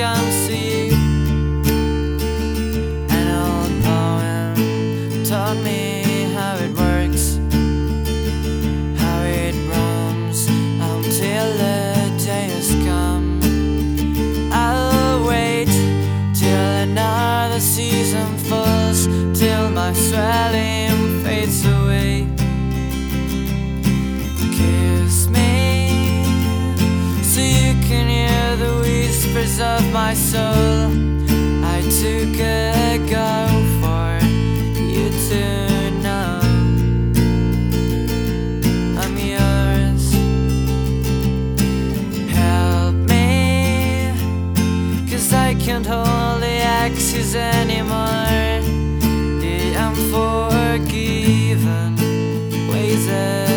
can see. An old poem taught me how it works, how it runs until the day has come. I'll wait till another season falls, till my swelling fades away. Kiss me so you can hear the whispers of my soul. I took a go for you to know I'm yours. Help me, 'cause I can't hold the axes anymore. The unforgiven ways